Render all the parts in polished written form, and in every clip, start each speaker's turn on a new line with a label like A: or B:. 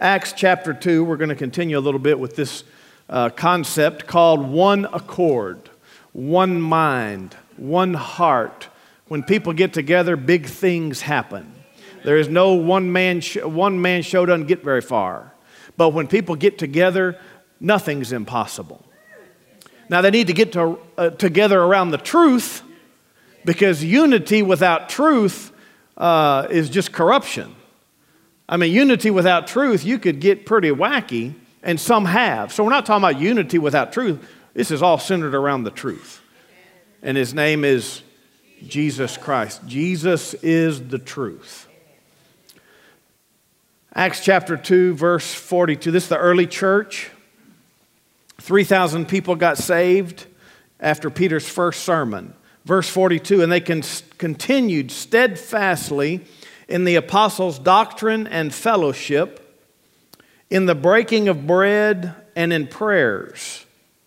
A: Acts chapter 2, we're going to continue a little bit with this concept called one accord, one mind, one heart. When people get together, big things happen. There is no one man show doesn't get very far. But when people get together, nothing's impossible. Now they need to get together around the truth, because unity without truth is just corruption. I mean, unity without truth, you could get pretty wacky, and some have. So we're not talking about unity without truth. This is all centered around the truth. And His name is Jesus Christ. Jesus is the truth. Acts chapter 2, verse 42. This is the early church. 3,000 people got saved after Peter's first sermon. Verse 42, and they continued steadfastly in the apostles' doctrine and fellowship, in the breaking of bread and in prayers.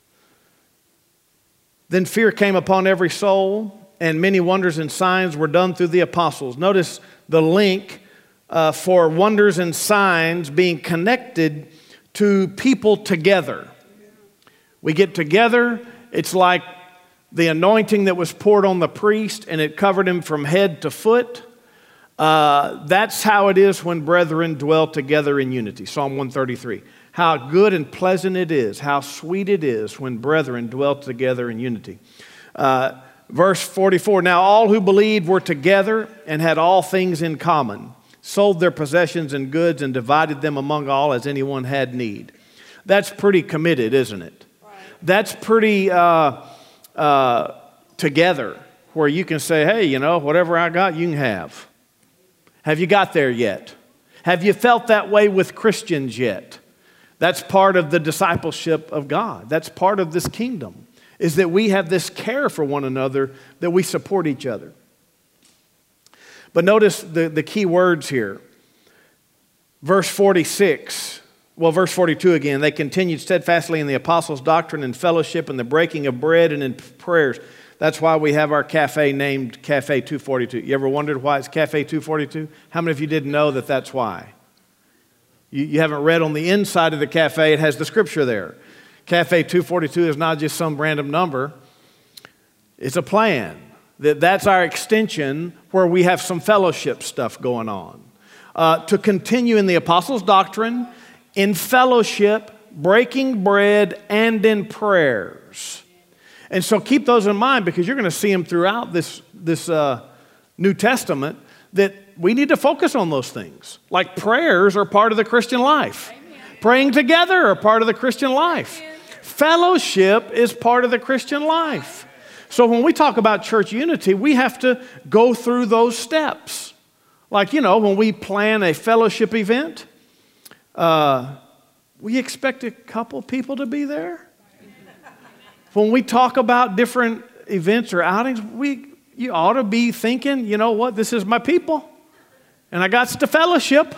A: Then fear came upon every soul, and many wonders and signs were done through the apostles. Notice the link for wonders and signs being connected to people together. We get together, it's like the anointing that was poured on the priest and it covered him from head to foot. That's how it is when brethren dwell together in unity. Psalm 133. How good and pleasant it is, how sweet it is when brethren dwell together in unity. Verse 44, now all who believed were together and had all things in common, sold their possessions and goods and divided them among all as anyone had need. That's pretty committed, isn't it? Right. That's pretty together, where you can say, hey, you know, whatever I got, you can have. Have you got there yet? Have you felt that way with Christians yet? That's part of the discipleship of God. That's part of this kingdom, is that we have this care for one another, that we support each other. But notice the key words here. Verse 46, verse 42 again. They continued steadfastly in the apostles' doctrine and fellowship and the breaking of bread and in prayers. That's why we have our cafe named Cafe 242. You ever wondered why it's Cafe 242? How many of you didn't know that that's why? You haven't read on the inside of the cafe, it has the scripture there. Cafe 242 is not just some random number. It's a plan. That's our extension where we have some fellowship stuff going on. To continue in the apostles' doctrine, in fellowship, breaking bread, and in prayers. And so keep those in mind, because you're going to see them throughout this New Testament, that we need to focus on those things. Like prayers are part of the Christian life. Amen. Praying together are part of the Christian life. Amen. Fellowship is part of the Christian life. So when we talk about church unity, we have to go through those steps. Like, you know, when we plan a fellowship event, we expect a couple people to be there. When we talk about different events or outings, you ought to be thinking, you know what, this is my people, and I got to fellowship.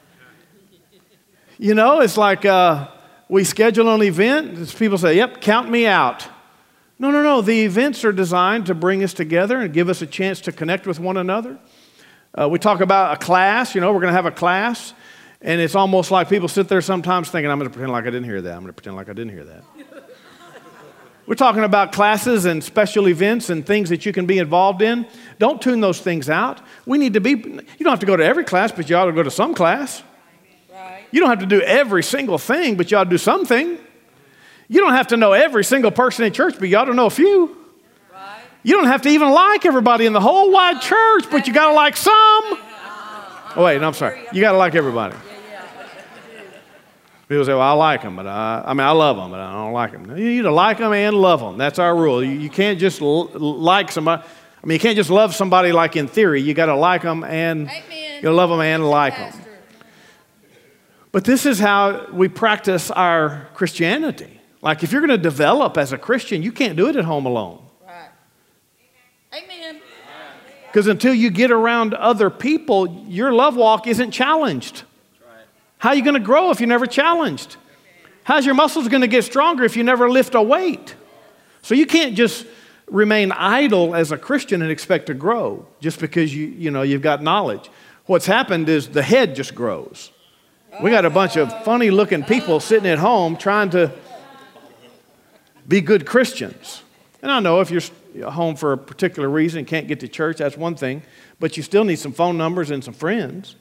A: You know, it's like we schedule an event, people say, yep, count me out. No. The events are designed to bring us together and give us a chance to connect with one another. We talk about a class, you know, we're going to have a class, and it's almost like people sit there sometimes thinking, I'm going to pretend like I didn't hear that. I'm going to pretend like I didn't hear that. We're talking about classes and special events and things that you can be involved in. Don't tune those things out. We need to be, you don't have to go to every class, but you ought to go to some class. Right. You don't have to do every single thing, but you ought to do something. You don't have to know every single person in church, but you ought to know a few. Right. You don't have to even like everybody in the whole wide church, but you got to like some. Oh, wait, no, I'm sorry. You got to like everybody. People say, well, I like them, but I love them, but I don't like them. You need to like them and love them. That's our rule. You can't just like somebody. I mean, you can't just love somebody like in theory. You got to like them and you love them and like them. But this is how we practice our Christianity. Like if you're going to develop as a Christian, you can't do it at home alone.
B: Right. Amen.
A: Because until you get around other people, your love walk isn't challenged. How are you going to grow if you're never challenged? How's your muscles going to get stronger if you never lift a weight? So you can't just remain idle as a Christian and expect to grow just because you've got knowledge. What's happened is the head just grows. We got a bunch of funny-looking people sitting at home trying to be good Christians. And I know if you're home for a particular reason and can't get to church, that's one thing. But you still need some phone numbers and some friends.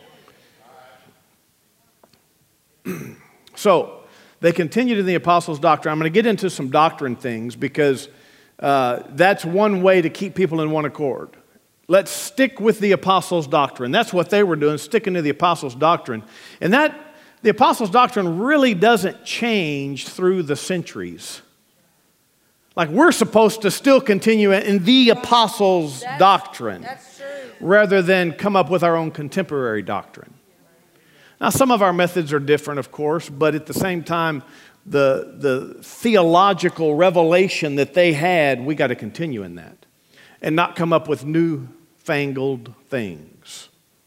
A: So they continued in the apostles' doctrine. I'm going to get into some doctrine things because that's one way to keep people in one accord. Let's stick with the apostles' doctrine. That's what they were doing, sticking to the apostles' doctrine. And that the apostles' doctrine really doesn't change through the centuries. Like we're supposed to still continue in the apostles' doctrine rather than come up with our own contemporary doctrine. Now, some of our methods are different, of course, but at the same time, the theological revelation that they had, we got to continue in that and not come up with newfangled things.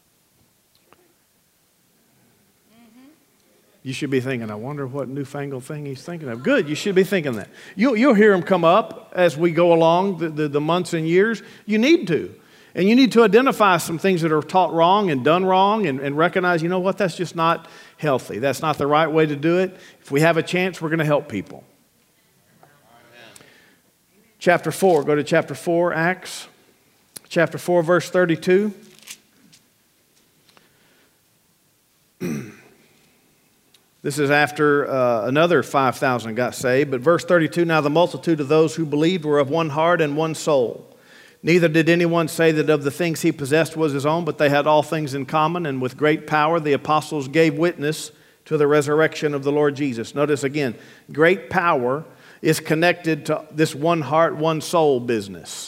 A: You should be thinking, I wonder what newfangled thing he's thinking of. Good, you should be thinking that. You'll hear him come up as we go along the months and years. You need to. And you need to identify some things that are taught wrong and done wrong and recognize, you know what, that's just not healthy. That's not the right way to do it. If we have a chance, we're going to help people. Amen. Chapter 4, go to chapter 4, Acts. Chapter 4, verse 32. This is after another 5,000 got saved. But verse 32, now the multitude of those who believed were of one heart and one soul. Neither did anyone say that of the things he possessed was his own, but they had all things in common. And with great power the apostles gave witness to the resurrection of the Lord Jesus. Notice again, great power is connected to this one heart, one soul business.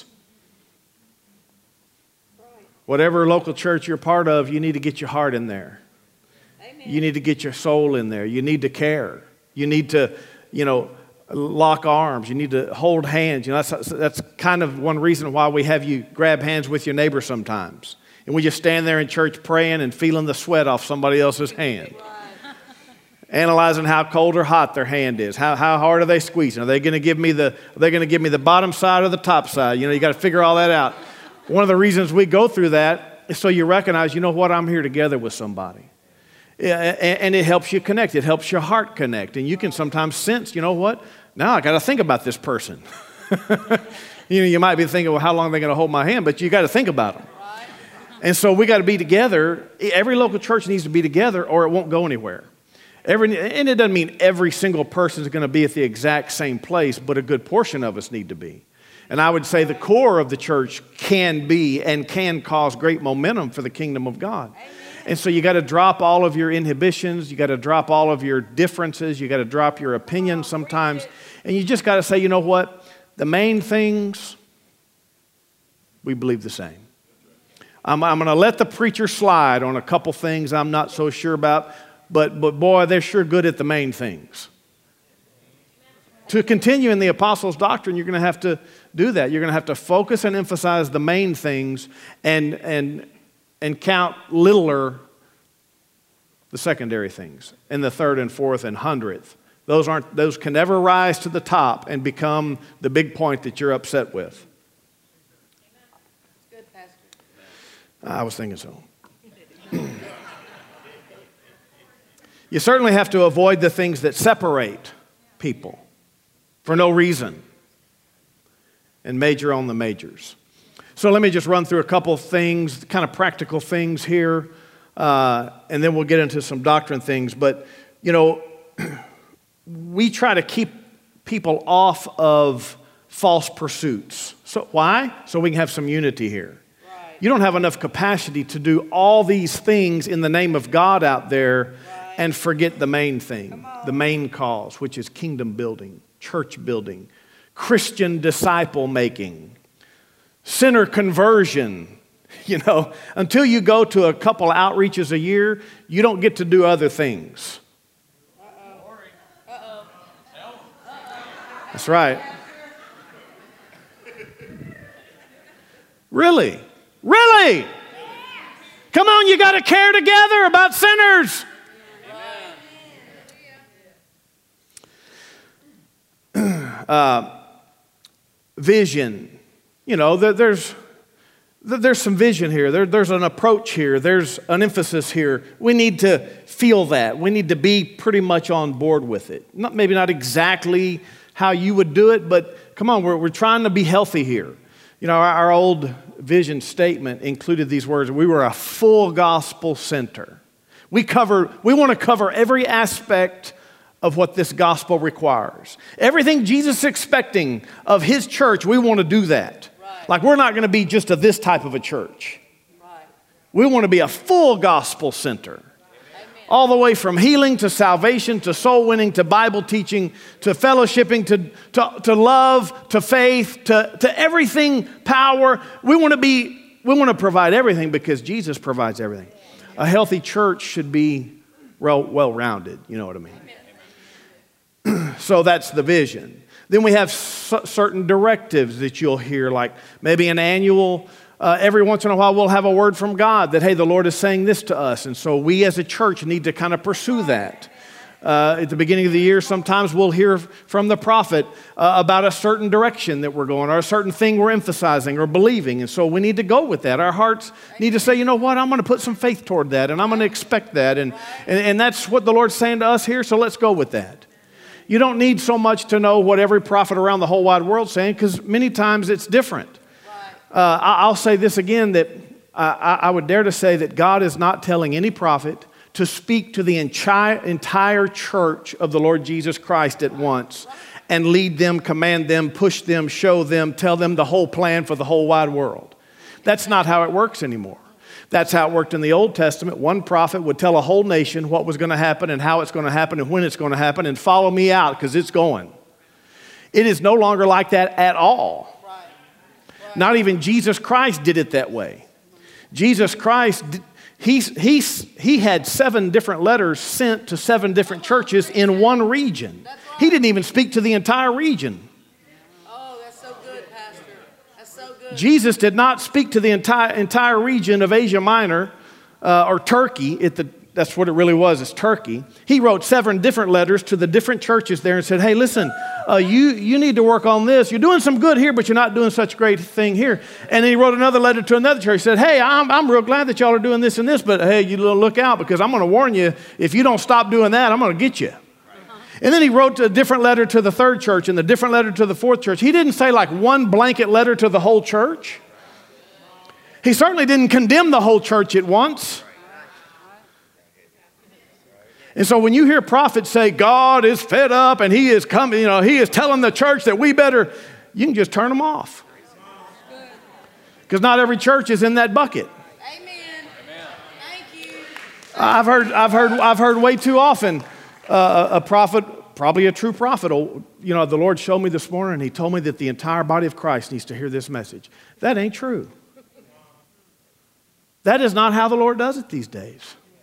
A: Whatever local church you're part of, you need to get your heart in there. You need to get your soul in there. You need to care. You need to, lock arms. You need to hold hands. That's kind of one reason why we have you grab hands with your neighbor sometimes. And we just stand there in church praying and feeling the sweat off somebody else's hand. Analyzing how cold or hot their hand is. How hard are they squeezing? Are they going to give me the bottom side or the top side? You got to figure all that out. One of the reasons we go through that is so you recognize, you know what, I'm here together with somebody. And it helps you connect. It helps your heart connect. And you can sometimes sense, you know what? Now I got to think about this person. You might be thinking, well, how long are they going to hold my hand? But you got to think about them. Right. And so we got to be together. Every local church needs to be together or it won't go anywhere. And it doesn't mean every single person is going to be at the exact same place, but a good portion of us need to be. And I would say the core of the church can be and can cause great momentum for the kingdom of God. Amen. And so you got to drop all of your inhibitions. You got to drop all of your differences. You got to drop your opinions sometimes. And you just got to say, you know what? The main things, we believe the same. I'm going to let the preacher slide on a couple things I'm not so sure about. But boy, they're sure good at the main things. To continue in the apostles' doctrine, you're going to have to do that. You're going to have to focus and emphasize the main things and count littler the secondary things, and the third and fourth and 100th. Those can never rise to the top and become the big point that you're upset with.
B: Good, Pastor.
A: I was thinking so. You certainly have to avoid the things that separate people for no reason and major on the majors. So let me just run through a couple of things, kind of practical things here, and then we'll get into some doctrine things. But, we try to keep people off of false pursuits. So why? So we can have some unity here. Right. You don't have enough capacity to do all these things in the name of God out there and forget the main thing, the main cause, which is kingdom building, church building, Christian disciple making, sinner conversion. Until you go to a couple outreaches a year, you don't get to do other things. That's right. Really? Really? Come on, you got to care together about sinners. Vision. there's some vision here. There's an approach here. There's an emphasis here. We need to feel that. We need to be pretty much on board with it. Maybe not exactly how you would do it, but come on, we're trying to be healthy here. You know, our old vision statement included these words: we were a full gospel center. We want to cover every aspect of what this gospel requires. Everything Jesus is expecting of his church, we want to do that. Right. Like, we're not going to be just this type of a church. Right. We want to be a full gospel center. Amen. All the way from healing to salvation to soul winning to Bible teaching to fellowshipping to love to faith to everything, power. We want to provide everything because Jesus provides everything. A healthy church should be well-rounded. You know what I mean? So that's the vision. Then we have certain directives that you'll hear, like maybe an annual, every once in a while we'll have a word from God that, hey, the Lord is saying this to us. And so we as a church need to kind of pursue that. At the beginning of the year, sometimes we'll hear from the prophet about a certain direction that we're going or a certain thing we're emphasizing or believing. And so we need to go with that. Our hearts need to say, you know what, I'm going to put some faith toward that and I'm going to expect that. And that's what the Lord's saying to us here, so let's go with that. You don't need so much to know what every prophet around the whole wide world is saying, because many times it's different. Right. I'll say this again, that I would dare to say that God is not telling any prophet to speak to the entire church of the Lord Jesus Christ at once and lead them, command them, push them, show them, tell them the whole plan for the whole wide world. That's not how it works anymore. That's how it worked in the Old Testament. One prophet would tell a whole nation what was going to happen and how it's going to happen and when it's going to happen, and follow me out because it's going. It is no longer like that at all. Right. Not even Jesus Christ did it that way. Jesus Christ, he had 7 different letters sent to 7 different churches in one region. He didn't even speak to the entire region. Jesus did not speak to the entire region of Asia Minor or Turkey. That's what it really was, it's Turkey. He wrote 7 different letters to the different churches there and said, hey, listen, you need to work on this. You're doing some good here, but you're not doing such a great thing here. And then he wrote another letter to another church. He said, hey, I'm real glad that y'all are doing this and this, but hey, you look out, because I'm going to warn you, if you don't stop doing that, I'm going to get you. And then he wrote a different letter to the 3rd church and a different letter to the 4th church. He didn't say like one blanket letter to the whole church. He certainly didn't condemn the whole church at once. And so when you hear prophets say God is fed up and he is coming, he is telling the church that we better, you can just turn them off. Because not every church is in that bucket.
B: Amen. Thank you.
A: I've heard way too often a prophet, probably a true prophet, the Lord showed me this morning and he told me that the entire body of Christ needs to hear this message. That ain't true. That is not how the Lord does it these days.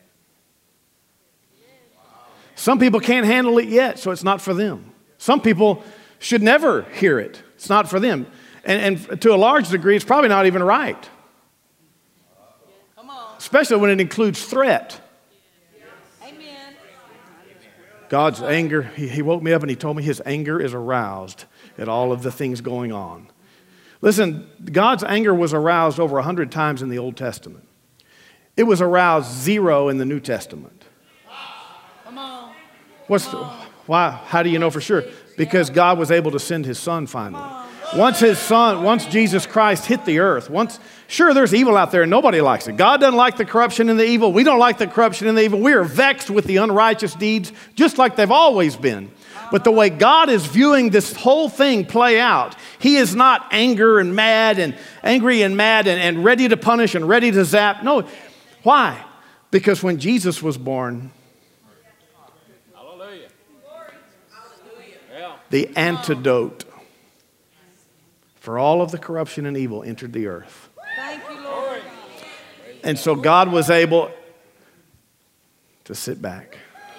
A: Some people can't handle it yet, so it's not for them. Some people should never hear it. It's not for them. And to a large degree, it's probably not even right.
B: Come on.
A: Especially when it includes threat.
B: Amen.
A: God's anger, he woke me up and he told me his anger is aroused at all of the things going on. Listen, God's anger was aroused over 100 times in the Old Testament. It was aroused 0 in the New Testament.
B: Come on.
A: Why? How do you know for sure? Because God was able to send his son finally. Once Jesus Christ hit the earth, sure, there's evil out there and nobody likes it. God doesn't like the corruption and the evil. We don't like the corruption and the evil. We are vexed with the unrighteous deeds, just like they've always been. But the way God is viewing this whole thing play out, he is not angry and mad and ready to punish and ready to zap. No. Why? Because when Jesus was born, the antidote for all of the corruption and evil entered the earth.
B: Thank you, Lord.
A: And so God was able to sit back.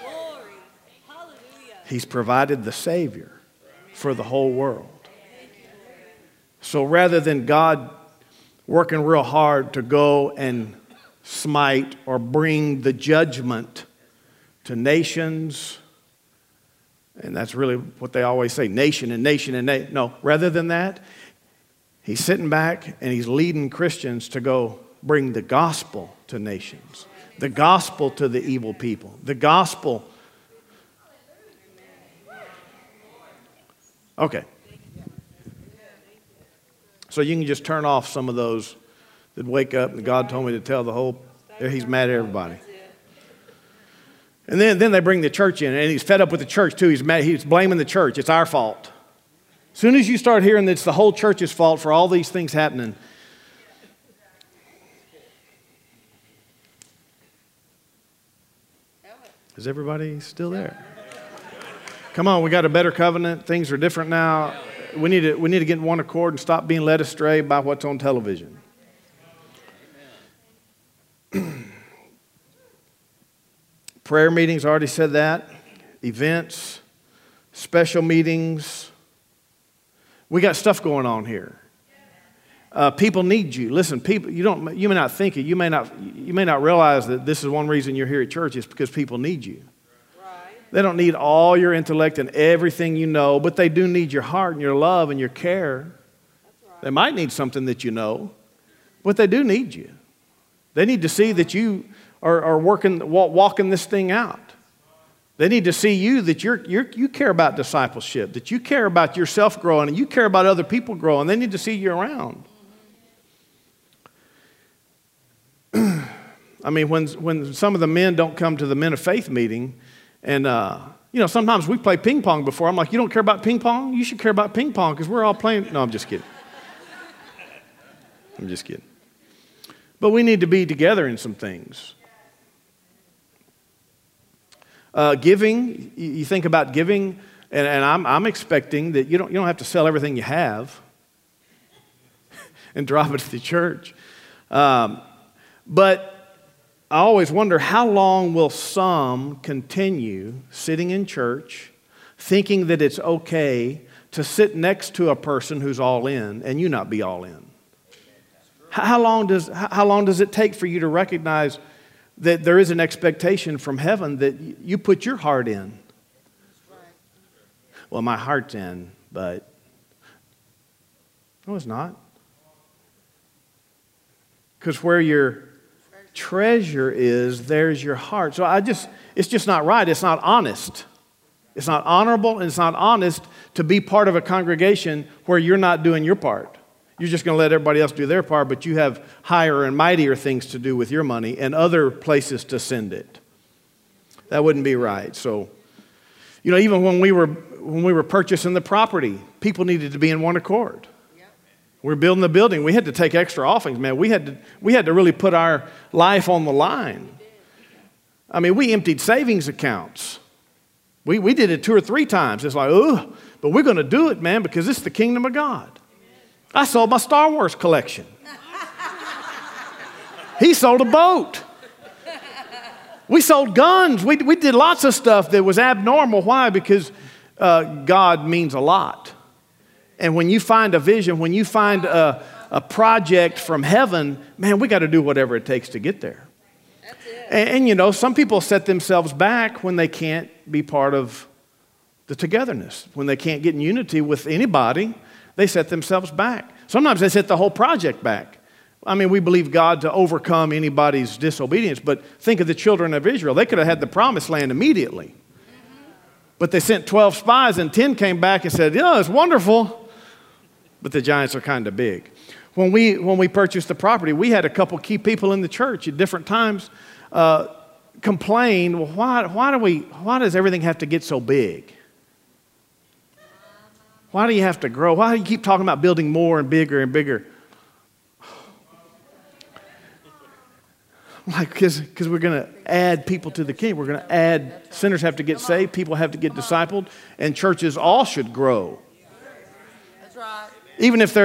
A: He's provided the Savior for the whole world. So rather than God working real hard to go and smite or bring the judgment to nations, and that's really what they always say, nation and nation and nation. No, rather than that, He's sitting back and he's leading Christians to go bring the gospel to nations, the gospel to the evil people, the gospel. Okay. So you can just turn off some of those that wake up and God told me to tell the whole, he's mad at everybody. And then they bring the church in, and he's fed up with the church too. He's mad, he's blaming the church. It's our fault. As soon as you start hearing that it's the whole church's fault for all these things happening, is everybody still there? Come on, we got a better covenant. Things are different now. We need to get in one accord and stop being led astray by what's on television. Prayer meetings, I already said that. Events, special meetings. We got stuff going on here. People need you. Listen, people, you may not think it. You may not realize that this is one reason you're here at church. It's because people need you. They don't need all your intellect and everything you know, but they do need your heart and your love and your care. They might need something that you know, but they do need you. They need to see that you are walking this thing out. They need to see you that you care about discipleship, that you care about yourself growing, and you care about other people growing. They need to see you around. I mean, when some of the men don't come to the Men of Faith meeting, and sometimes we play ping pong before. I'm like, you don't care about ping pong? You should care about ping pong because we're all playing. No, I'm just kidding. I'm just kidding. But we need to be together in some things. Giving, you think about giving, and I'm expecting that you don't have to sell everything you have and drop it to the church. But I always wonder, how long will some continue sitting in church thinking that it's okay to sit next to a person who's all in and you not be all in? How long does it take for you to recognize that there is an expectation from heaven that you put your heart in? Well, my heart's in, but no, it's not. Because where your treasure is, there's your heart. So it's just not right. It's not honest. It's not honorable, and it's not honest to be part of a congregation where you're not doing your part. You're just going to let everybody else do their part, but you have higher and mightier things to do with your money and other places to send it. That wouldn't be right. So, even when we were purchasing the property, people needed to be in one accord. We were building the building. We had to take extra offerings, man. We had to really put our life on the line. I mean, we emptied savings accounts. We did it 2 or 3 times. It's like, but we're going to do it, man, because it's the kingdom of God. I sold my Star Wars collection. He sold a boat. We sold guns. We did lots of stuff that was abnormal. Why? Because God means a lot. And when you find a vision, when you find a project from heaven, man, we got to do whatever it takes to get there. That's it. And some people set themselves back when they can't be part of the togetherness. When they can't get in unity with anybody, they set themselves back. Sometimes they set the whole project back. I mean, we believe God to overcome anybody's disobedience, but think of the children of Israel. They could have had the promised land immediately. But they sent 12 spies, and 10 came back and said, yeah, it's wonderful. But the giants are kind of big. When we purchased the property, we had a couple key people in the church at different times complain, well, why does everything have to get so big? Why do you have to grow? Why do you keep talking about building more and bigger and bigger? Like, because we're going to add people to the kingdom. We're going to add, sinners have to get saved, people have to get discipled, and churches all should grow.
B: That's right.
A: Even if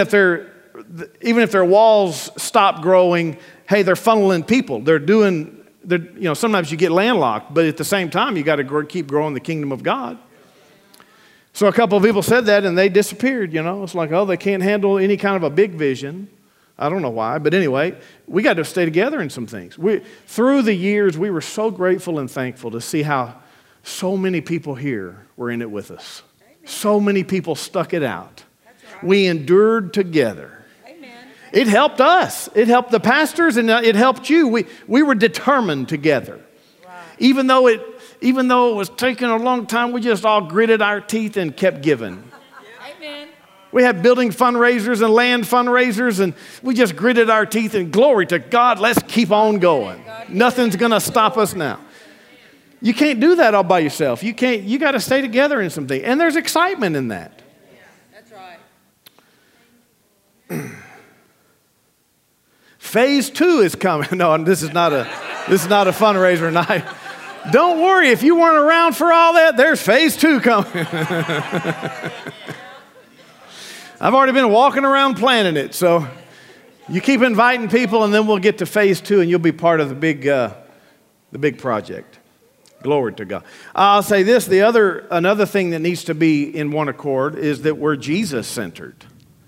A: their walls stop growing, hey, they're funneling people. Sometimes you get landlocked, but at the same time, you got to keep growing the kingdom of God. So a couple of people said that, and they disappeared. It's like, they can't handle any kind of a big vision. I don't know why, but anyway, we got to stay together in some things. Through the years, we were so grateful and thankful to see how so many people here were in it with us. So many people stuck it out. We endured together.
B: Amen.
A: It helped us. It helped the pastors, and it helped you. We were determined together.
B: Right.
A: Even though it was taking a long time, we just all gritted our teeth and kept giving.
B: Amen.
A: We had building fundraisers and land fundraisers, and we just gritted our teeth, and glory to God, let's keep on going. Nothing's going to stop us now. You can't do that all by yourself. You got to stay together in something. And there's excitement in that.
B: That's right.
A: Phase 2 is coming. No, this is not a fundraiser night. Don't worry, if you weren't around for all that, there's phase 2 coming. I've already been walking around planning it, so you keep inviting people, and then we'll get to phase 2, and you'll be part of the big project. Glory to God. I'll say this: another thing that needs to be in one accord is that we're Jesus-centered.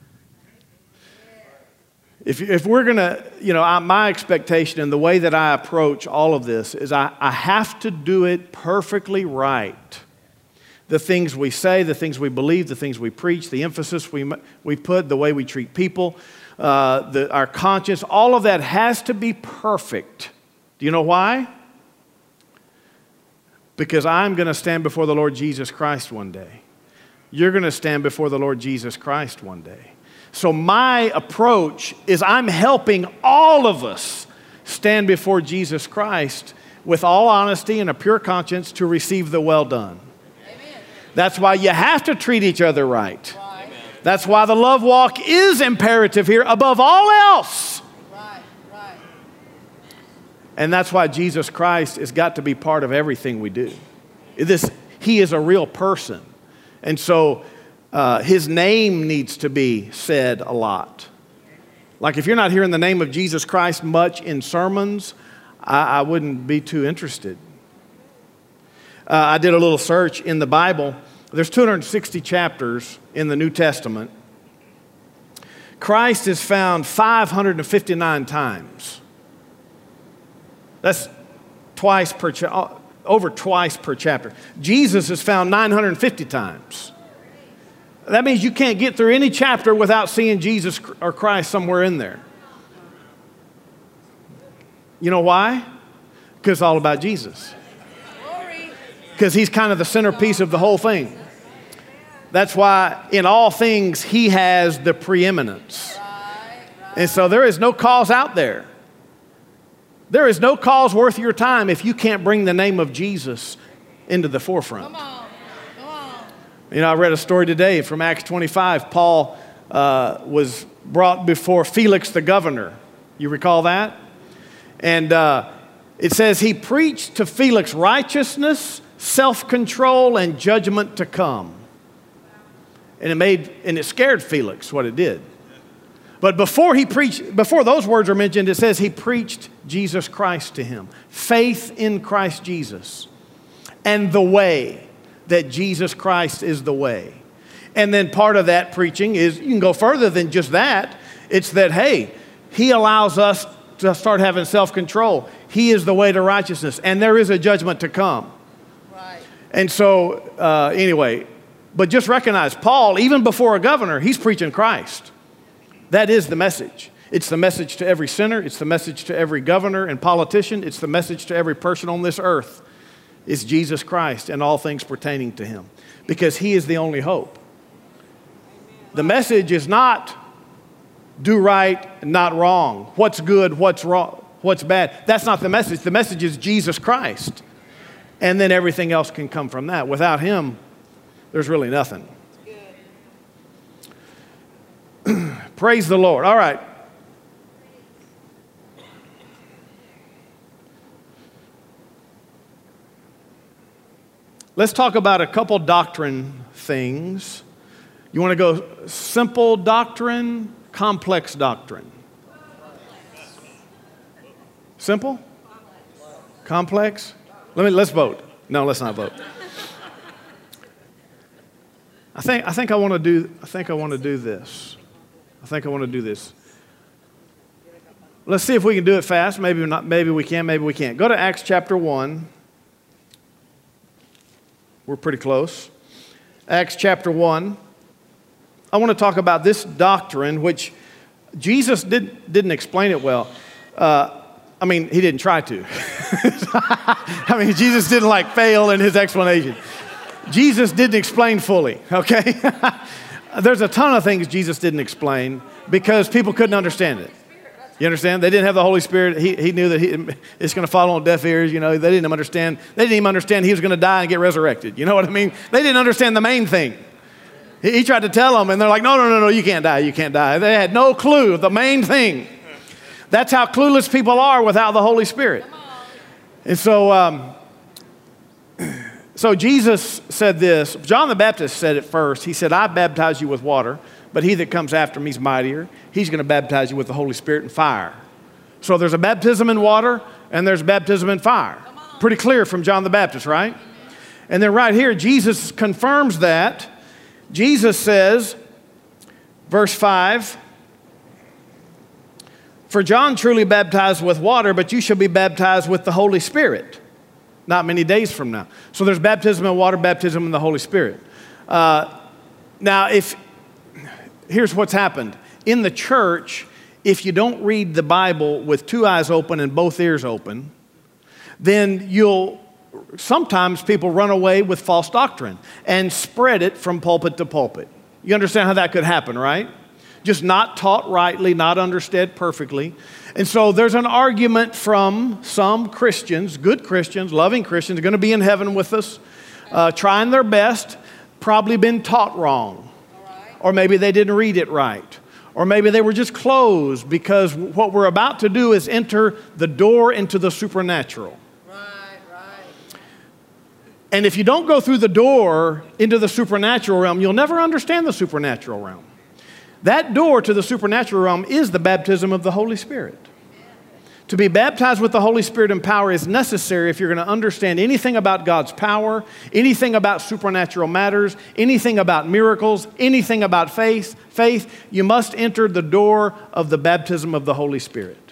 A: If we're going to, my expectation and the way that I approach all of this is I have to do it perfectly right. The things we say, the things we believe, the things we preach, the emphasis we put, the way we treat people, our conscience, all of that has to be perfect. Do you know why? Because I'm going to stand before the Lord Jesus Christ one day. You're going to stand before the Lord Jesus Christ one day. So my approach is I'm helping all of us stand before Jesus Christ with all honesty and a pure conscience to receive the well done. Amen. That's why you have to treat each other right. Right. That's why the love walk is imperative here above all else.
B: Right.
A: And that's why Jesus Christ has got to be part of everything we do. He is a real person. And so his name needs to be said a lot. Like if you're not hearing the name of Jesus Christ much in sermons, I wouldn't be too interested. I did a little search in the Bible. There's 260 chapters in the New Testament. Christ is found 559 times. That's over twice per chapter. Jesus is found 950 times. That means you can't get through any chapter without seeing Jesus or Christ somewhere in there. You know why? Because it's all about Jesus. Because he's kind of the centerpiece of the whole thing. That's why in all things he has the preeminence. And so there is no cause out there. There is no cause worth your time if you can't bring the name of Jesus into the forefront. Come on. I read a story today from Acts 25. Paul was brought before Felix the governor. You recall that? And it says he preached to Felix righteousness, self-control, and judgment to come. And it scared Felix what it did. But before those words are mentioned, it says he preached Jesus Christ to him. Faith in Christ Jesus. And the way that Jesus Christ is the way. And then part of that preaching is, you can go further than just that. It's that, hey, he allows us to start having self-control. He is the way to righteousness. And there is a judgment to come. Right. And so, anyway, but just recognize, Paul, even before a governor, he's preaching Christ. That is the message. It's the message to every sinner. It's the message to every governor and politician. It's the message to every person on this earth. It's Jesus Christ and all things pertaining to him. Because he is the only hope. The message is not do right, not wrong. What's good, what's wrong, what's bad. That's not the message. The message is Jesus Christ. And then everything else can come from that. Without him, there's really nothing. Praise the Lord. All right. Let's talk about a couple doctrine things. You want to go simple doctrine, complex doctrine? Simple? Complex? Let's vote. No, let's not vote. I think I want to do this. Let's see if we can do it fast. Maybe not. Maybe we can. Maybe we can't. Go to Acts chapter 1. We're pretty close. Acts chapter 1. I want to talk about this doctrine, which Jesus didn't explain it well. He didn't try to. Jesus didn't fail in his explanation. Jesus didn't explain fully, okay? There's a ton of things Jesus didn't explain because people couldn't understand it. You understand? They didn't have the Holy Spirit. He knew that it's going to fall on deaf ears. They didn't understand. They didn't even understand he was going to die and get resurrected. You know what I mean? They didn't understand the main thing. He tried to tell them, and they're like, no, you can't die, you can't die. They had no clue of the main thing. That's how clueless people are without the Holy Spirit. And so Jesus said this. John the Baptist said it first. He said, I baptize you with water, but he that comes after me is mightier. He's going to baptize you with the Holy Spirit and fire. So there's a baptism in water, and there's baptism in fire. Pretty clear from John the Baptist, right? And then right here, Jesus confirms that. Jesus says, verse 5, for John truly baptized with water, but you shall be baptized with the Holy Spirit not many days from now. So there's baptism in water, baptism in the Holy Spirit. Here's what's happened. In the church, if you don't read the Bible with two eyes open and both ears open, then sometimes people run away with false doctrine and spread it from pulpit to pulpit. You understand how that could happen, right? Just not taught rightly, not understood perfectly. And so there's an argument from some Christians, good Christians, loving Christians, going to be in heaven with us, trying their best, probably been taught wrong. Or maybe they didn't read it right. Or maybe they were just closed, because what we're about to do is enter the door into the supernatural. And if you don't go through the door into the supernatural realm, you'll never understand the supernatural realm. That door to the supernatural realm is the baptism of the Holy Spirit. To be baptized with the Holy Spirit and power is necessary if you're going to understand anything about God's power, anything about supernatural matters, anything about miracles, anything about faith. You must enter the door of the baptism of the Holy Spirit.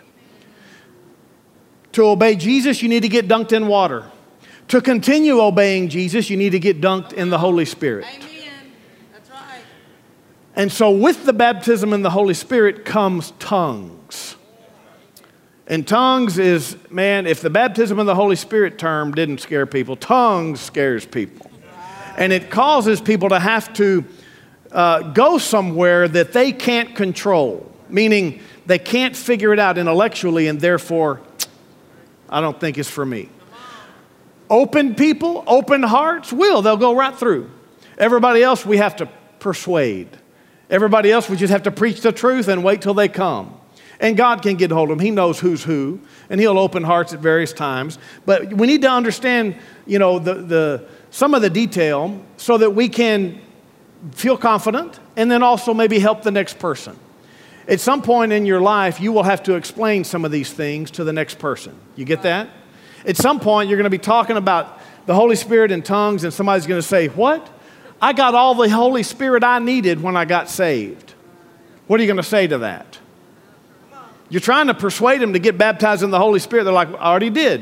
A: To obey Jesus, you need to get dunked in water. To continue obeying Jesus, you need to get dunked in the Holy Spirit.
B: Amen. That's right.
A: And so with the baptism in the Holy Spirit comes tongues. And tongues is, if the baptism in the Holy Spirit term didn't scare people, tongues scares people. And it causes people to have to go somewhere that they can't control, meaning they can't figure it out intellectually, and therefore, I don't think it's for me. Open people, open hearts, they'll go right through. Everybody else we have to persuade. Everybody else we just have to preach the truth and wait till they come. And God can get hold of them. He knows who's who, and He'll open hearts at various times. But we need to understand, some of the detail so that we can feel confident and then also maybe help the next person. At some point in your life, you will have to explain some of these things to the next person. You get that? At some point, you're going to be talking about the Holy Spirit in tongues, and somebody's going to say, what? I got all the Holy Spirit I needed when I got saved. What are you going to say to that? You're trying to persuade them to get baptized in the Holy Spirit. They're like, I already did.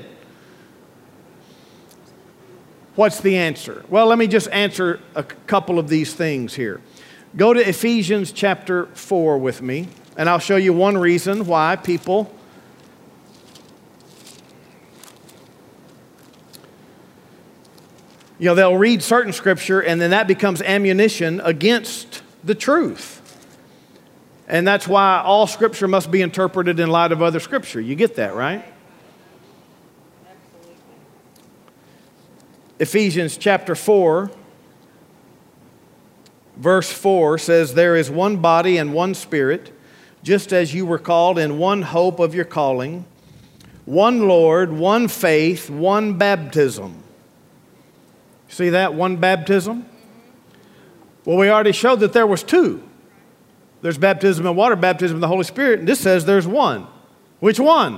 A: What's the answer? Well, let me just answer a couple of these things here. Go to Ephesians chapter 4 with me, and I'll show you one reason why people they'll read certain scripture, and then that becomes ammunition against the truth. And that's why all scripture must be interpreted in light of other scripture. You get that, right?
B: Absolutely.
A: Ephesians chapter 4, verse 4 says, there is one body and one spirit, just as you were called in one hope of your calling, one Lord, one faith, one baptism. See that? One baptism? Well, we already showed that there was two. There's baptism in water, baptism in the Holy Spirit, and this says there's one. Which one?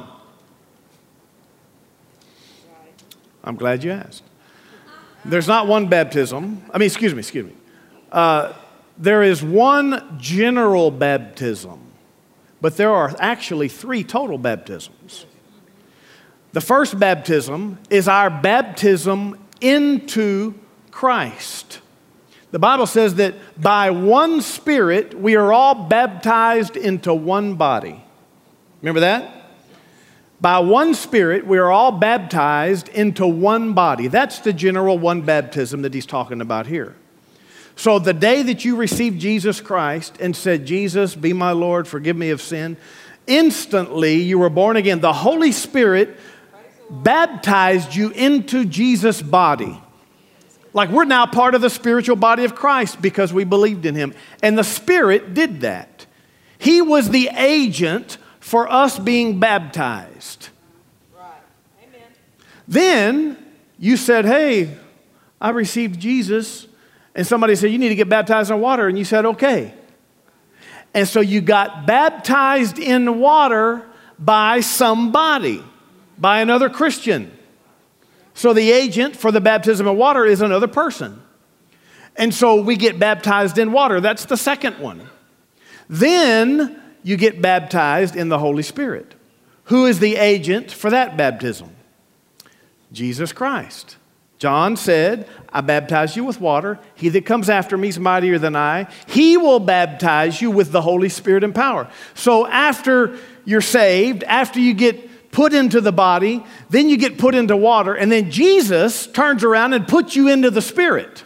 A: I'm glad you asked. There's not one baptism. Excuse me. There is one general baptism, but there are actually three total baptisms. The first baptism is our baptism into Christ. The Bible says that by one Spirit we are all baptized into one body. Remember that? By one Spirit we are all baptized into one body. That's the general one baptism that he's talking about here. So the day that you received Jesus Christ and said, Jesus, be my Lord, forgive me of sin, instantly you were born again. The Holy Spirit baptized you into Jesus' body. Like we're now part of the spiritual body of Christ because we believed in him. And the Spirit did that. He was the agent for us being baptized.
B: Right. Amen.
A: Then you said, hey, I received Jesus. And somebody said, you need to get baptized in water. And you said, okay. And so you got baptized in water by somebody, by another Christian. So the agent for the baptism of water is another person. And so we get baptized in water. That's the second one. Then you get baptized in the Holy Spirit. Who is the agent for that baptism? Jesus Christ. John said, I baptize you with water. He that comes after me is mightier than I. He will baptize you with the Holy Spirit and power. So after you're saved, after you get put into the body, then you get put into water, and then Jesus turns around and puts you into the Spirit.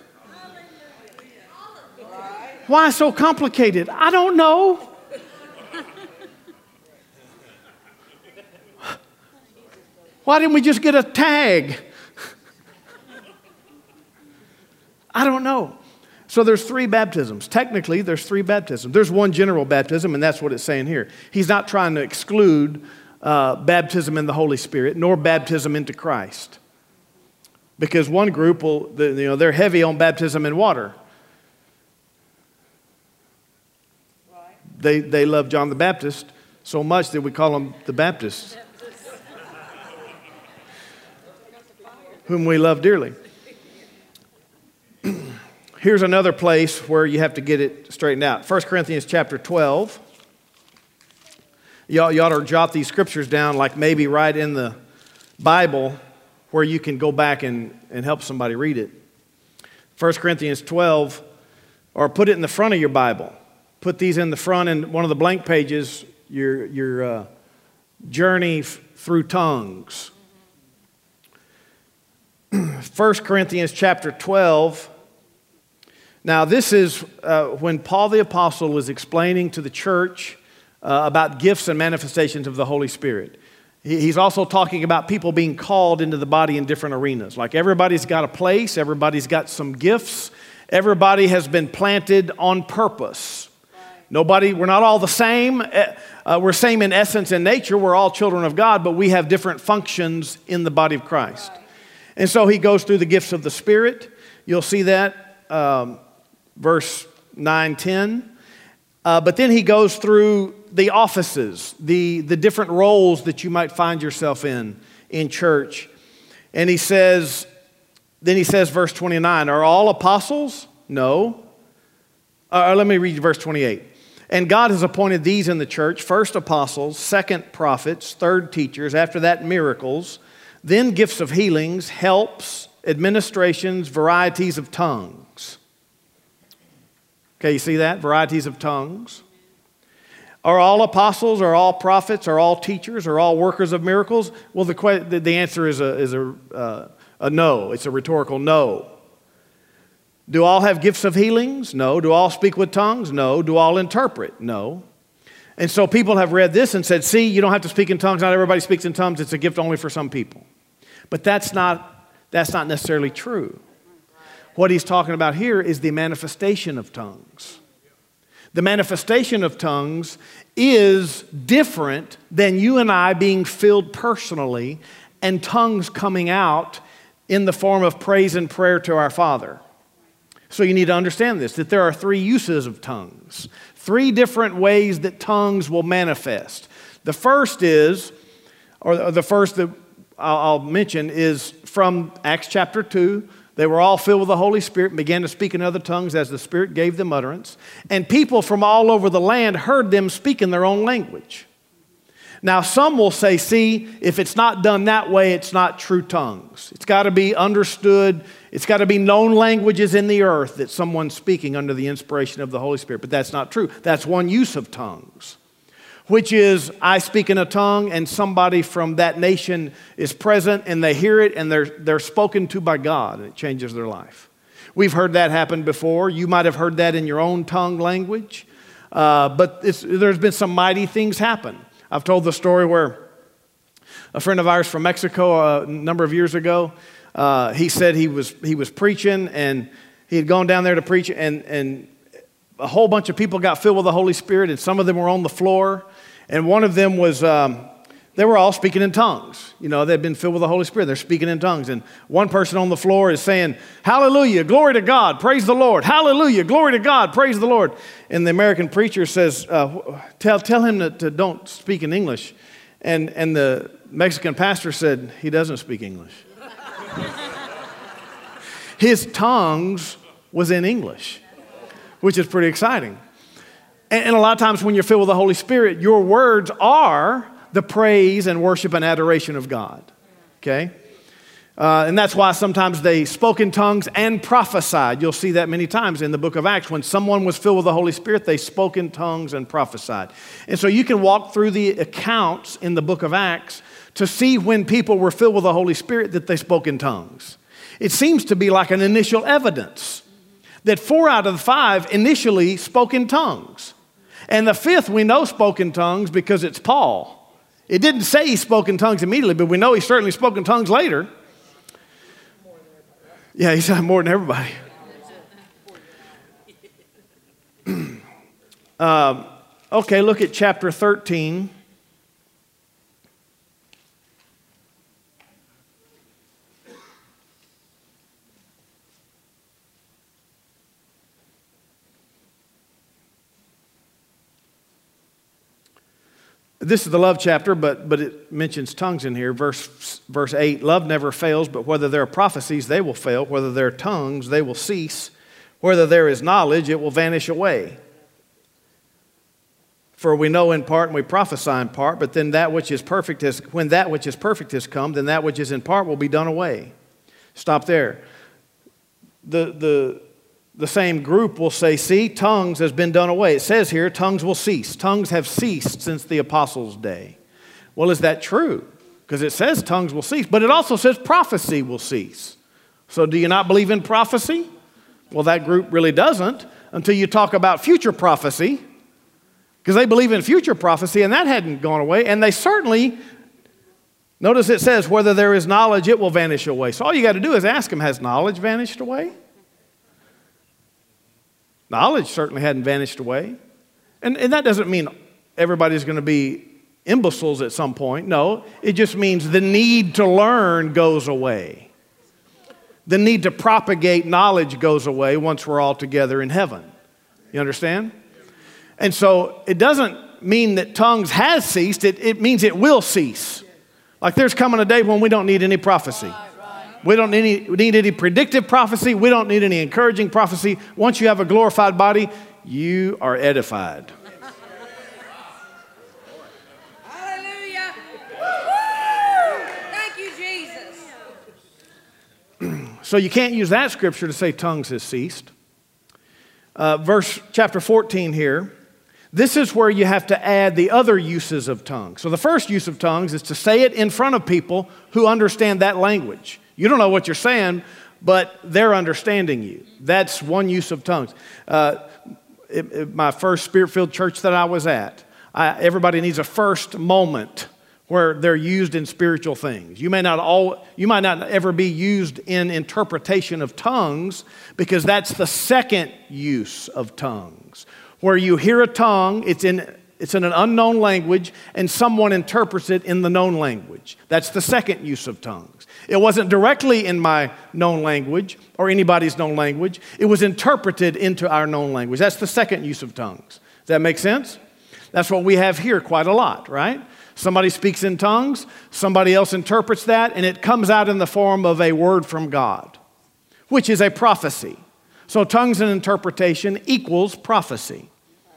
A: Why so complicated? I don't know. Why didn't we just get a tag? I don't know. So there's three baptisms. Technically, there's three baptisms. There's one general baptism, and that's what it's saying here. He's not trying to exclude baptism in the Holy Spirit, nor baptism into Christ. Because one group they're heavy on baptism in water. They love John the Baptist so much that we call them the Baptists, whom we love dearly. Here's another place where you have to get it straightened out. 1 Corinthians chapter 12. You ought to jot these scriptures down, like maybe right in the Bible where you can go back and help somebody read it. 1 Corinthians 12, or put it in the front of your Bible. Put these in the front, and one of the blank pages, your journey through tongues. 1 Corinthians chapter 12. Now, this is when Paul the Apostle was explaining to the church about gifts and manifestations of the Holy Spirit. He's also talking about people being called into the body in different arenas. Like everybody's got a place, everybody's got some gifts, everybody has been planted on purpose. We're not all the same. We're same in essence and nature. We're all children of God, but we have different functions in the body of Christ. And so he goes through the gifts of the Spirit. You'll see that, verse 9, 10. But then he goes through the offices, the different roles that you might find yourself in church. And he says, verse 29, are all apostles? No. Let me read verse 28. And God has appointed these in the church, first apostles, second prophets, third teachers, after that miracles, then gifts of healings, helps, administrations, varieties of tongues. Okay, you see that? Varieties of tongues. Are all apostles, are all prophets, are all teachers, are all workers of miracles? Well, the answer is a no. It's a rhetorical no. Do all have gifts of healings? No. Do all speak with tongues? No. Do all interpret? No. And so people have read this and said, see, you don't have to speak in tongues. Not everybody speaks in tongues. It's a gift only for some people. But that's not necessarily true. What he's talking about here is the manifestation of tongues. The manifestation of tongues is different than you and I being filled personally and tongues coming out in the form of praise and prayer to our Father. So you need to understand this, that there are three uses of tongues, three different ways that tongues will manifest. The first is, or the first that I'll mention is from Acts chapter 2. They were all filled with the Holy Spirit and began to speak in other tongues as the Spirit gave them utterance. And people from all over the land heard them speak in their own language. Now, some will say, see, if it's not done that way, it's not true tongues. It's got to be understood. It's got to be known languages in the earth that someone's speaking under the inspiration of the Holy Spirit. But that's not true. That's one use of tongues, which is I speak in a tongue and somebody from that nation is present and they hear it and they're spoken to by God and it changes their life. We've heard that happen before. You might have heard that in your own tongue language. But there's been some mighty things happen. I've told the story where a friend of ours from Mexico a number of years ago, he said he was preaching and he had gone down there to preach and a whole bunch of people got filled with the Holy Spirit and some of them were on the floor and one of them was, they were all speaking in tongues. You know, they'd been filled with the Holy Spirit. They're speaking in tongues. And one person on the floor is saying, hallelujah, glory to God, praise the Lord. Hallelujah, glory to God, praise the Lord. And the American preacher says, tell him to don't speak in English. And the Mexican pastor said, he doesn't speak English. His tongues was in English, which is pretty exciting. And a lot of times when you're filled with the Holy Spirit, your words are the praise and worship and adoration of God, okay? And that's why sometimes they spoke in tongues and prophesied. You'll see that many times in the book of Acts. When someone was filled with the Holy Spirit, they spoke in tongues and prophesied. And so you can walk through the accounts in the book of Acts to see when people were filled with the Holy Spirit that they spoke in tongues. It seems to be like an initial evidence that 4 out of the 5 initially spoke in tongues. And the 5th we know spoke in tongues because it's Paul. It didn't say he spoke in tongues immediately, but we know he certainly spoke in tongues later. Yeah, he said more than everybody. Okay, look at chapter 13. This is the love chapter, but it mentions tongues in here. Verse 8, love never fails, but whether there are prophecies, they will fail. Whether there are tongues, they will cease. Whether there is knowledge, it will vanish away. For we know in part and we prophesy in part, but then when that which is perfect has come, then that which is in part will be done away. Stop there. The same group will say, see, tongues has been done away. It says here, tongues will cease. Tongues have ceased since the apostles' day. Well, is that true? Because it says tongues will cease, but it also says prophecy will cease. So do you not believe in prophecy? Well, that group really doesn't until you talk about future prophecy, because they believe in future prophecy, and that hadn't gone away. And they certainly, notice it says, whether there is knowledge, it will vanish away. So all you got to do is ask them, has knowledge vanished away? Knowledge certainly hadn't vanished away. And that doesn't mean everybody's going to be imbeciles at some point. No, it just means the need to learn goes away. The need to propagate knowledge goes away once we're all together in heaven. You understand? And so it doesn't mean that tongues has ceased. It means it will cease. Like there's coming a day when we don't need any prophecy. We don't need any predictive prophecy. We don't need any encouraging prophecy. Once you have a glorified body, you are edified.
B: Hallelujah. Thank you, Jesus.
A: So you can't use that scripture to say tongues has ceased. Chapter 14 here. This is where you have to add the other uses of tongues. So the first use of tongues is to say it in front of people who understand that language. You don't know what you're saying, but they're understanding you. That's one use of tongues. My first Spirit-filled church that I was at, everybody needs a first moment where they're used in spiritual things. You might not ever be used in interpretation of tongues because that's the second use of tongues, where you hear a tongue, it's in an unknown language, and someone interprets it in the known language. That's the second use of tongues. It wasn't directly in my known language or anybody's known language. It was interpreted into our known language. That's the second use of tongues. Does that make sense? That's what we have here quite a lot, right? Somebody speaks in tongues, somebody else interprets that, and it comes out in the form of a word from God, which is a prophecy. So tongues and interpretation equals prophecy.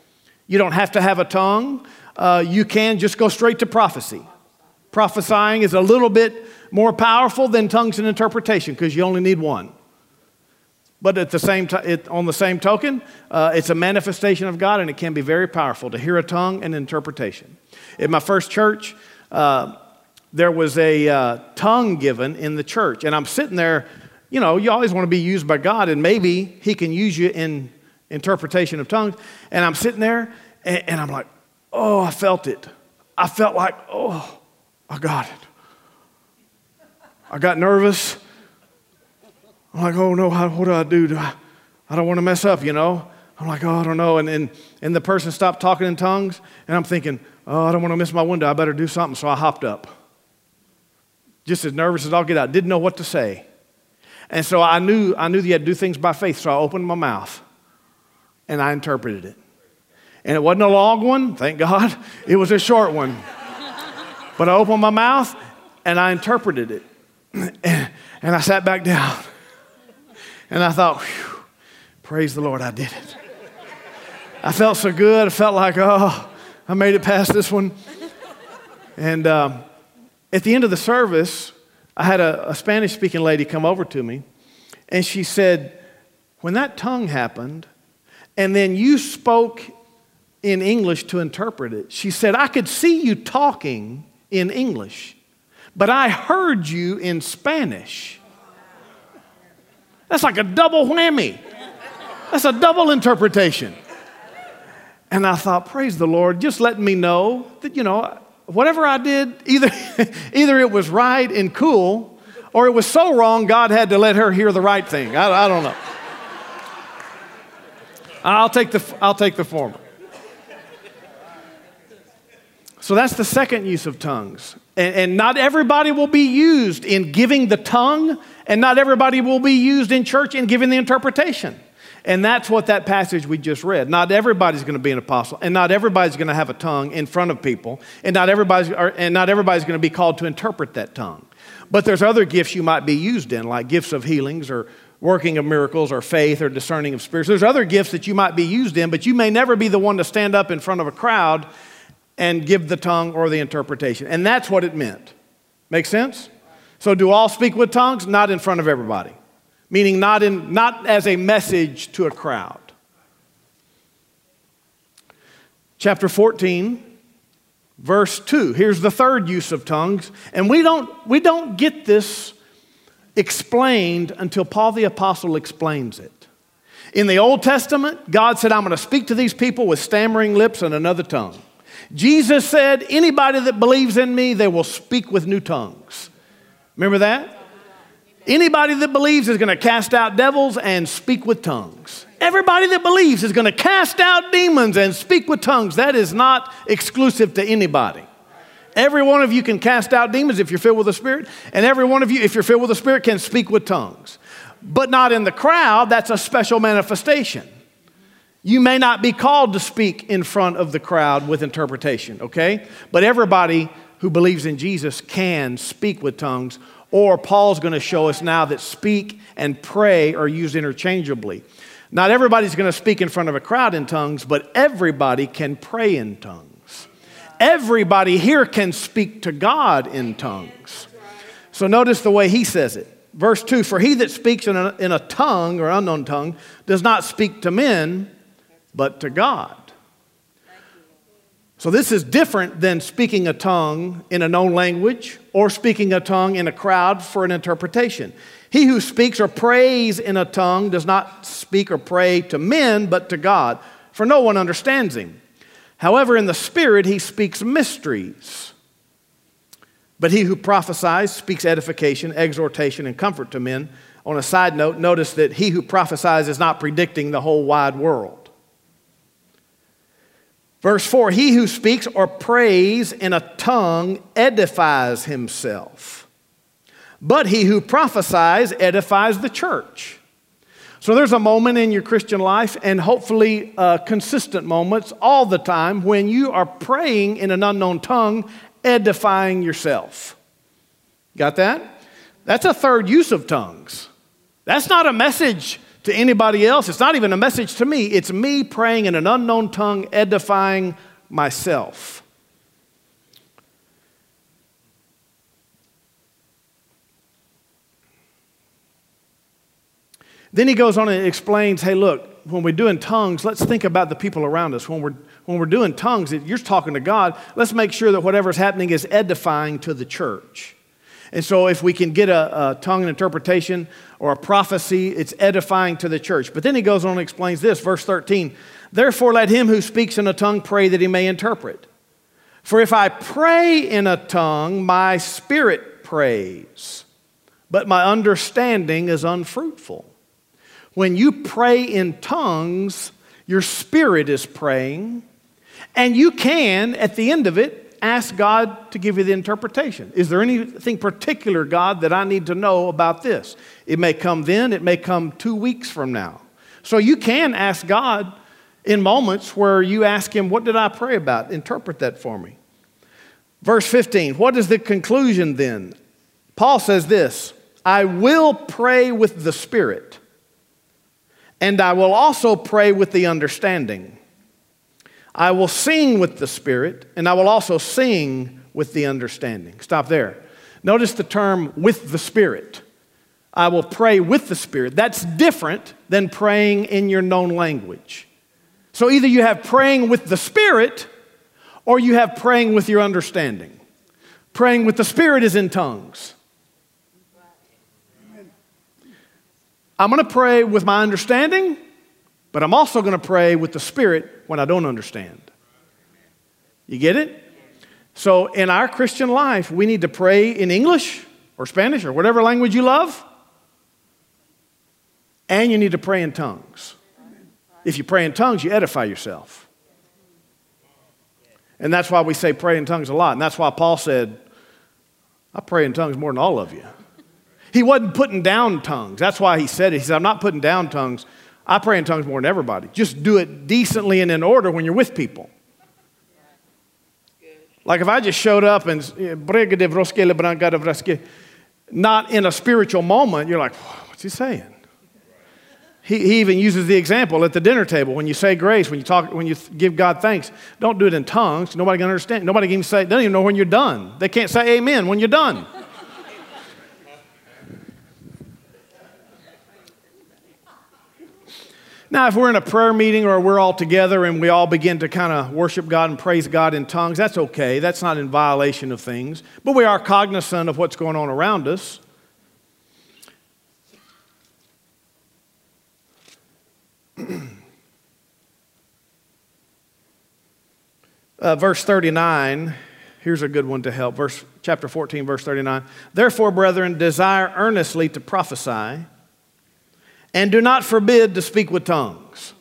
A: You don't have to have a tongue. You can just go straight to prophecy. Prophesying is a little bit more powerful than tongues and interpretation because you only need one. But at the same on the same token, it's a manifestation of God, and it can be very powerful to hear a tongue and interpretation. In my first church, there was a tongue given in the church, and I'm sitting there. You know, you always want to be used by God, and maybe He can use you in interpretation of tongues. And I'm sitting there, and I'm like, oh, I felt it. I felt like, oh, I got it. I got nervous. I'm like, oh, no, what do I do? I don't want to mess up, you know. I'm like, oh, I don't know. And the person stopped talking in tongues, and I'm thinking, oh, I don't want to miss my window. I better do something. So I hopped up. Just as nervous as I'll get out. Didn't know what to say. And so I knew you had to do things by faith, so I opened my mouth, and I interpreted it. And it wasn't a long one, thank God. It was a short one. But I opened my mouth, and I interpreted it. And I sat back down. And I thought, whew, praise the Lord, I did it. I felt so good. I felt like, oh, I made it past this one. And at the end of the service, I had a Spanish-speaking lady come over to me, and she said, when that tongue happened, and then you spoke in English to interpret it, she said, I could see you talking in English, but I heard you in Spanish. That's like a double whammy. That's a double interpretation. And I thought, praise the Lord, just letting me know that, you know, whatever I did, either it was right and cool, or it was so wrong God had to let her hear the right thing. I don't know. I'll take the former. So that's the second use of tongues. And not everybody will be used in giving the tongue, and not everybody will be used in church in giving the interpretation. And that's what that passage we just read. Not everybody's going to be an apostle, and not everybody's going to have a tongue in front of people, and not everybody's going to be called to interpret that tongue. But there's other gifts you might be used in, like gifts of healings or working of miracles or faith or discerning of spirits. There's other gifts that you might be used in, but you may never be the one to stand up in front of a crowd and give the tongue or the interpretation. And that's what it meant. Make sense? So do all speak with tongues? Not in front of everybody. Meaning not as a message to a crowd. Chapter 14, verse 2. Here's the third use of tongues. And we don't get this explained until Paul the Apostle explains it. In the Old Testament, God said, I'm going to speak to these people with stammering lips and another tongue. Jesus said, anybody that believes in me, they will speak with new tongues. Remember that? Anybody that believes is going to cast out devils and speak with tongues. Everybody that believes is going to cast out demons and speak with tongues. That is not exclusive to anybody. Every one of you can cast out demons if you're filled with the Spirit, and every one of you, if you're filled with the Spirit, can speak with tongues. But not in the crowd. That's a special manifestation. You may not be called to speak in front of the crowd with interpretation, okay? But everybody who believes in Jesus can speak with tongues, or Paul's going to show us now that speak and pray are used interchangeably. Not everybody's going to speak in front of a crowd in tongues, but everybody can pray in tongues. Everybody here can speak to God in tongues. So notice the way he says it. Verse 2, for he that speaks in a tongue or unknown tongue does not speak to men, but to God. So this is different than speaking a tongue in a known language or speaking a tongue in a crowd for an interpretation. He who speaks or prays in a tongue does not speak or pray to men, but to God, for no one understands him. However, in the Spirit he speaks mysteries. But he who prophesies speaks edification, exhortation, and comfort to men. On a side note, notice that he who prophesies is not predicting the whole wide world. Verse 4, he who speaks or prays in a tongue edifies himself. But he who prophesies edifies the church. So there's a moment in your Christian life, and hopefully consistent moments all the time, when you are praying in an unknown tongue, edifying yourself. Got that? That's a third use of tongues. That's not a message to anybody else. It's not even a message to me. It's me praying in an unknown tongue, edifying myself. Then he goes on and explains, hey, look, when we're doing tongues, let's think about the people around us. When we're doing tongues, you're talking to God. Let's make sure that whatever's happening is edifying to the church. And so if we can get a tongue interpretation or a prophecy, it's edifying to the church. But then he goes on and explains this, verse 13. Therefore, let him who speaks in a tongue pray that he may interpret. For if I pray in a tongue, my spirit prays, but my understanding is unfruitful. When you pray in tongues, your spirit is praying, and you can, at the end of it, ask God to give you the interpretation. Is there anything particular, God, that I need to know about this? It may come then, it may come 2 weeks from now. So you can ask God in moments where you ask him, what did I pray about? Interpret that for me. Verse 15, what is the conclusion then? Paul says this, I will pray with the Spirit, and I will also pray with the understanding. I will sing with the Spirit, and I will also sing with the understanding. Stop there. Notice the term with the Spirit. I will pray with the Spirit. That's different than praying in your known language. So either you have praying with the Spirit or you have praying with your understanding. Praying with the Spirit is in tongues. I'm going to pray with my understanding, but I'm also going to pray with the Spirit when I don't understand. You get it? So in our Christian life, we need to pray in English or Spanish or whatever language you love, and you need to pray in tongues. If you pray in tongues, you edify yourself. And that's why we say pray in tongues a lot. And that's why Paul said, I pray in tongues more than all of you. He wasn't putting down tongues. That's why he said it. He said, I'm not putting down tongues. I pray in tongues more than everybody. Just do it decently and in order when you're with people. Like if I just showed up and not in a spiritual moment, you're like, what's he saying? He even uses the example at the dinner table. When you say grace, when you give God thanks, don't do it in tongues. Nobody can understand. Nobody can even say, they don't even know when you're done. They can't say amen when you're done. Now, if we're in a prayer meeting or we're all together and we all begin to kind of worship God and praise God in tongues, that's okay. That's not in violation of things. But we are cognizant of what's going on around us. Verse 39, here's a good one to help. Chapter 14, verse 39. Therefore, brethren, desire earnestly to prophesy, and do not forbid to speak with tongues.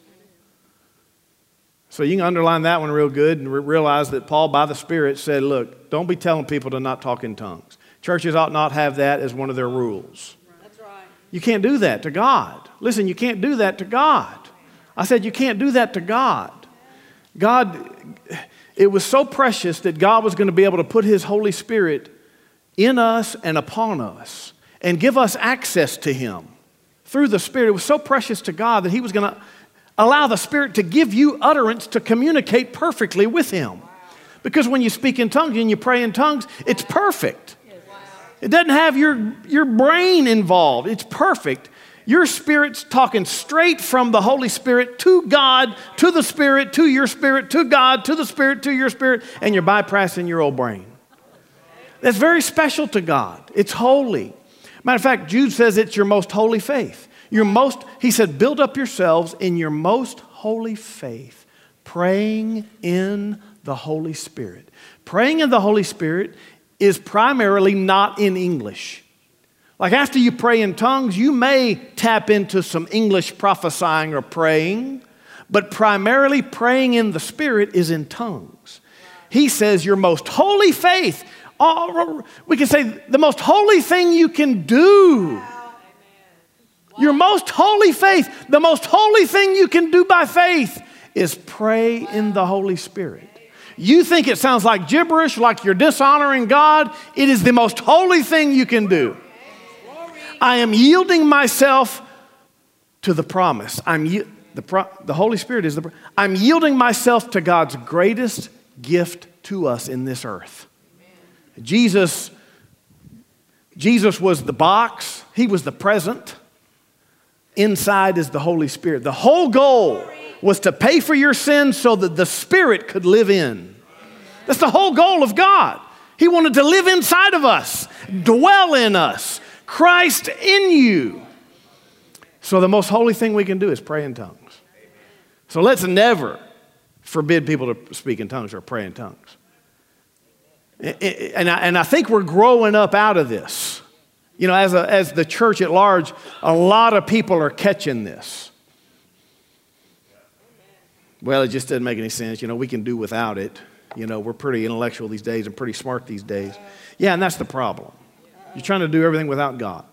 A: So you can underline that one real good and realize that Paul, by the Spirit, said, look, don't be telling people to not talk in tongues. Churches ought not have that as one of their rules.
B: That's right.
A: You can't do that to God. Listen, you can't do that to God. I said you can't do that to God. God, it was so precious that God was going to be able to put His Holy Spirit in us and upon us and give us access to Him through the Spirit. It was so precious to God that He was going to allow the Spirit to give you utterance to communicate perfectly with Him. Because when you speak in tongues and you pray in tongues, it's perfect. It doesn't have your brain involved. It's perfect. Your spirit's talking straight from the Holy Spirit to God, to the Spirit, to your spirit, to God, to the Spirit, to your spirit, and you're bypassing your old brain. That's very special to God. It's holy. Matter of fact, Jude says it's your most holy faith. He said, build up yourselves in your most holy faith, praying in the Holy Spirit. Praying in the Holy Spirit is primarily not in English. Like after you pray in tongues, you may tap into some English prophesying or praying, but primarily praying in the Spirit is in tongues. He says your most holy faith, we can say the most holy thing you can do. Your most holy faith, the most holy thing you can do by faith is pray in the Holy Spirit. You think it sounds like gibberish, like you're dishonoring God. It is the most holy thing you can do. I am yielding myself to the promise. The Holy Spirit is I'm yielding myself to God's greatest gift to us in this earth. Jesus was the box. He was the present. Inside is the Holy Spirit. The whole goal was to pay for your sins so that the Spirit could live in. That's the whole goal of God. He wanted to live inside of us, dwell in us, Christ in you. So the most holy thing we can do is pray in tongues. So let's never forbid people to speak in tongues or pray in tongues. And I think we're growing up out of this. You know, as the church at large, a lot of people are catching this. Well, it just doesn't make any sense. You know, we can do without it. You know, we're pretty intellectual these days and pretty smart these days. Yeah, and that's the problem. You're trying to do everything without God.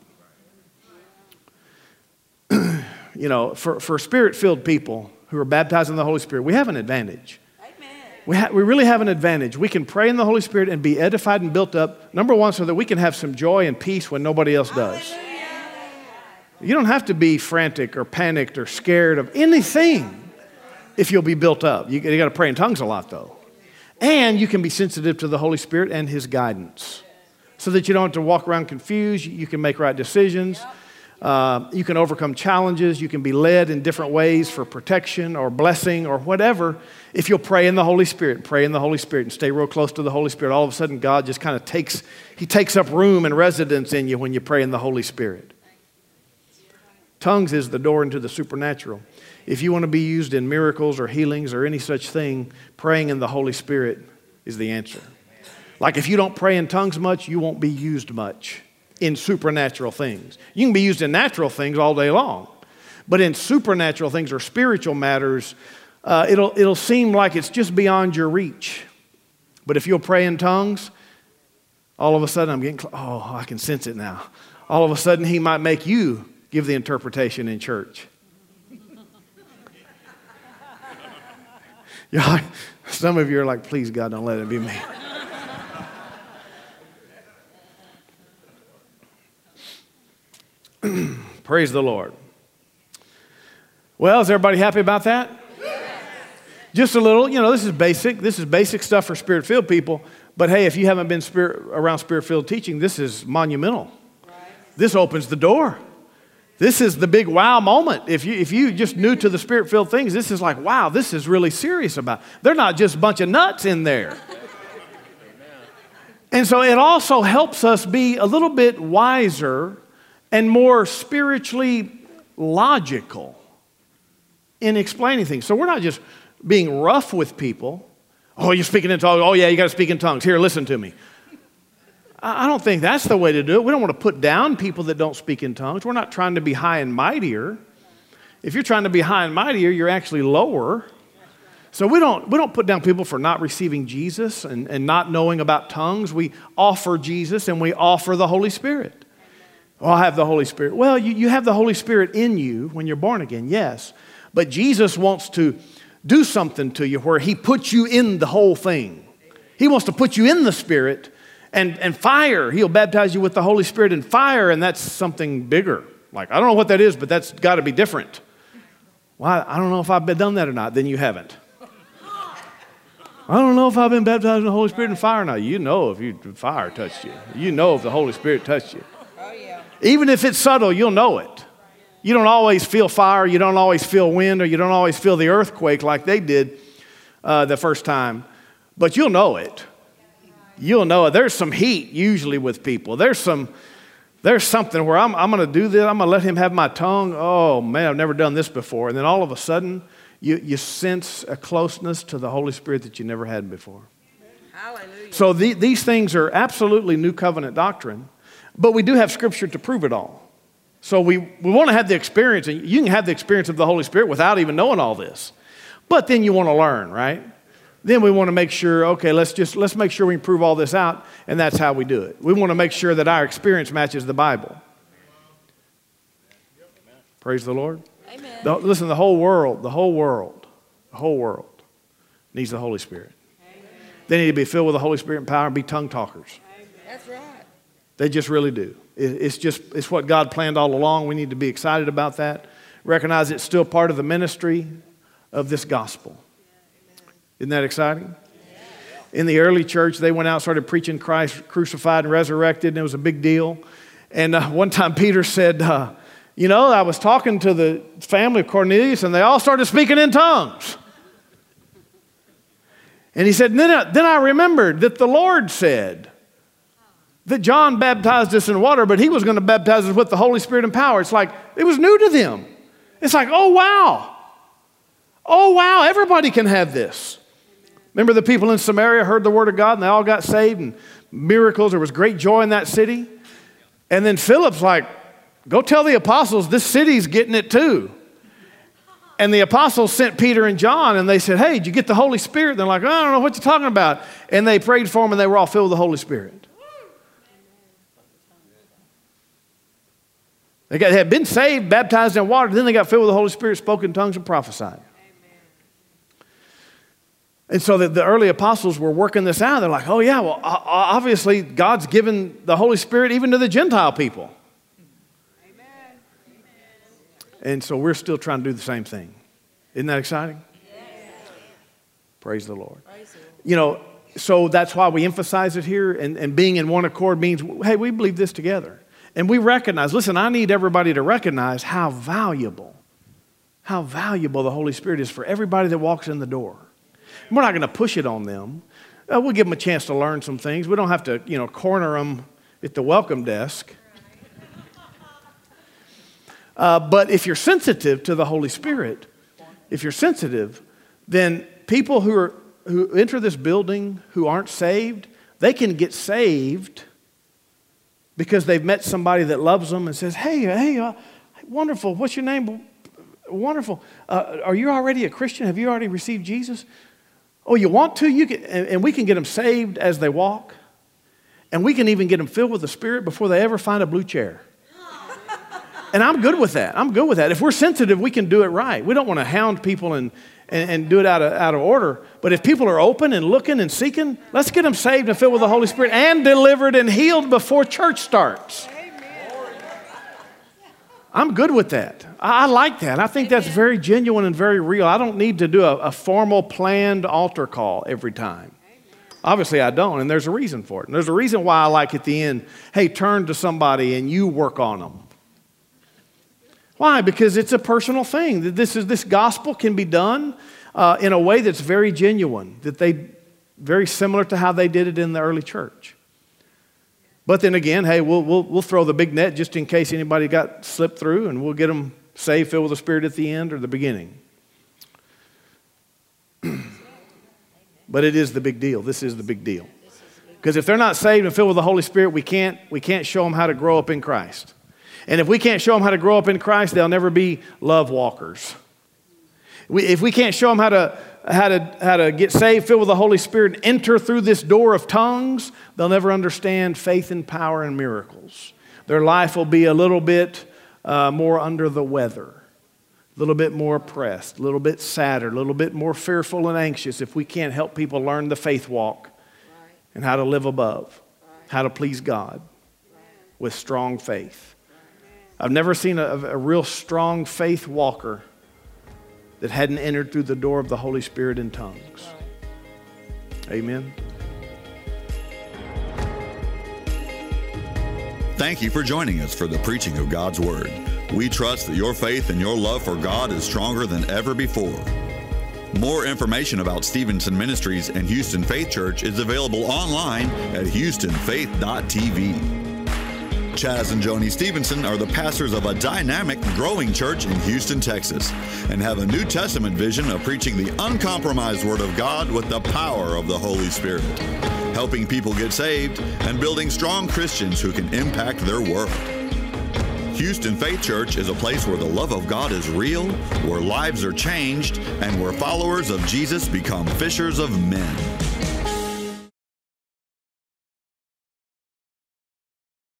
A: You know, for Spirit-filled people who are baptized in the Holy Spirit, we have an advantage. We really have an advantage. We can pray in the Holy Spirit and be edified and built up, number one, so that we can have some joy and peace when nobody else does. You don't have to be frantic or panicked or scared of anything if you'll be built up. You got to pray in tongues a lot, though. And you can be sensitive to the Holy Spirit and His guidance so that you don't have to walk around confused. You can make right decisions. You can overcome challenges. You can be led in different ways for protection or blessing or whatever. If you'll pray in the Holy Spirit, pray in the Holy Spirit and stay real close to the Holy Spirit, all of a sudden God just kind of takes up room and residence in you when you pray in the Holy Spirit. Tongues is the door into the supernatural. If you want to be used in miracles or healings or any such thing, praying in the Holy Spirit is the answer. Like if you don't pray in tongues much, you won't be used much in supernatural things. You can be used in natural things all day long, but in supernatural things or spiritual matters, it'll seem like it's just beyond your reach. But if you'll pray in tongues, all of a sudden I can sense it now. All of a sudden He might make you give the interpretation in church. Some of you are like, please God, don't let it be me. Praise the Lord. Well, is everybody happy about that? Yes. Just a little, this is basic. This is basic stuff for Spirit-filled people. But hey, if you haven't been around Spirit-filled teaching, this is monumental. Right. This opens the door. This is the big wow moment. If you just new to the Spirit-filled things, this is like, wow, this is really serious about. They're not just a bunch of nuts in there. And so it also helps us be a little bit wiser and more spiritually logical in explaining things. So we're not just being rough with people. Oh, you're speaking in tongues. Oh, yeah, you got to speak in tongues. Here, listen to me. I don't think that's the way to do it. We don't want to put down people that don't speak in tongues. We're not trying to be high and mightier. If you're trying to be high and mightier, you're actually lower. So we don't put down people for not receiving Jesus and not knowing about tongues. We offer Jesus and we offer the Holy Spirit. Oh, I have the Holy Spirit. Well, you have the Holy Spirit in you when you're born again, yes. But Jesus wants to do something to you where He puts you in the whole thing. He wants to put you in the Spirit and fire. He'll baptize you with the Holy Spirit and fire, and that's something bigger. Like, I don't know what that is, but that's got to be different. Well, I don't know if I've done that or not. Then you haven't. I don't know if I've been baptized in the Holy Spirit and fire or not. You know if fire touched you. You know if the Holy Spirit touched you. Even if it's subtle, you'll know it. You don't always feel fire, you don't always feel wind, or you don't always feel the earthquake like they did the first time, but you'll know it. You'll know it. There's some heat usually with people. There's something where I'm going to do this, I'm going to let Him have my tongue. Oh man, I've never done this before. And then all of a sudden, you sense a closeness to the Holy Spirit that you never had before. Hallelujah. So these things are absolutely new covenant doctrine. But we do have Scripture to prove it all. So we want to have the experience, and you can have the experience of the Holy Spirit without even knowing all this. But then you want to learn, right? Then we want to make sure, okay, let's make sure we can prove all this out, and that's how we do it. We want to make sure that our experience matches the Bible. Praise the Lord.
B: Amen.
A: Listen, the whole world needs the Holy Spirit. Amen. They need to be filled with the Holy Spirit and power and be tongue talkers.
B: Amen. That's right.
A: They just really do. It's what God planned all along. We need to be excited about that recognize it's still part of the ministry of this gospel. Isn't that exciting? In the early church, they went out, started preaching Christ crucified and resurrected, and it was a big deal. And one time Peter said, I was talking to the family of Cornelius, and they all started speaking in tongues. And he said, then I remembered that the Lord said that John baptized us in water, but he was going to baptize us with the Holy Spirit and power. It's like, it was new to them. It's like, oh, wow. Oh, wow, everybody can have this. Remember the people in Samaria heard the word of God and they all got saved and miracles. There was great joy in that city. And then Philip's like, go tell the apostles this city's getting it too. And the apostles sent Peter and John and they said, hey, did you get the Holy Spirit? They're like, I don't know what you're talking about. And they prayed for them and they were all filled with the Holy Spirit. They had been saved, baptized in water, then they got filled with the Holy Spirit, spoke in tongues and prophesied. And so the early apostles were working this out. They're like, oh yeah, well, obviously God's given the Holy Spirit even to the Gentile people. Amen. And so we're still trying to do the same thing. Isn't that exciting? Yes. Praise the Lord. So that's why we emphasize it here. And being in one accord means, hey, we believe this together. And we recognize, listen, I need everybody to recognize how valuable the Holy Spirit is for everybody that walks in the door. We're not going to push it on them. We'll give them a chance to learn some things. We don't have to, corner them at the welcome desk. But if you're sensitive to the Holy Spirit, then people who enter this building who aren't saved, they can get saved because they've met somebody that loves them and says, hey, wonderful. What's your name? Wonderful. Are you already a Christian? Have you already received Jesus? Oh, you want to? And we can get them saved as they walk. And we can even get them filled with the Spirit before they ever find a blue chair. And I'm good with that. If we're sensitive, we can do it right. We don't want to hound people and do it out of order. But if people are open and looking and seeking, let's get them saved and filled with the Holy Spirit and delivered and healed before church starts. I'm good with that. I like that. I think that's very genuine and very real. I don't need to do a formal planned altar call every time. Obviously I don't, and there's a reason for it. And there's a reason why I like at the end, hey, turn to somebody and you work on them. Why? Because it's a personal thing. This gospel can be done in a way that's very genuine, very similar to how they did it in the early church. But then again, hey, we'll throw the big net just in case anybody got slipped through, and we'll get them saved, filled with the Spirit at the end or the beginning. But it is the big deal. This is the big deal. Because if they're not saved and filled with the Holy Spirit, we can't show them how to grow up in Christ. And if we can't show them how to grow up in Christ, they'll never be love walkers. If we can't show them how to get saved, filled with the Holy Spirit, and enter through this door of tongues, they'll never understand faith and power and miracles. Their life will be a little bit more under the weather, a little bit more oppressed, a little bit sadder, a little bit more fearful and anxious if we can't help people learn the faith walk and how to live above, how to please God with strong faith. I've never seen a real strong faith walker that hadn't entered through the door of the Holy Spirit in tongues. Amen.
C: Thank you for joining us for the preaching of God's Word. We trust that your faith and your love for God is stronger than ever before. More information about Stevenson Ministries and Houston Faith Church is available online at houstonfaith.tv. Chaz and Joni Stevenson are the pastors of a dynamic, growing church in Houston, Texas, and have a New Testament vision of preaching the uncompromised Word of God with the power of the Holy Spirit, helping people get saved and building strong Christians who can impact their world. Houston Faith Church is a place where the love of God is real, where lives are changed, and where followers of Jesus become fishers of men.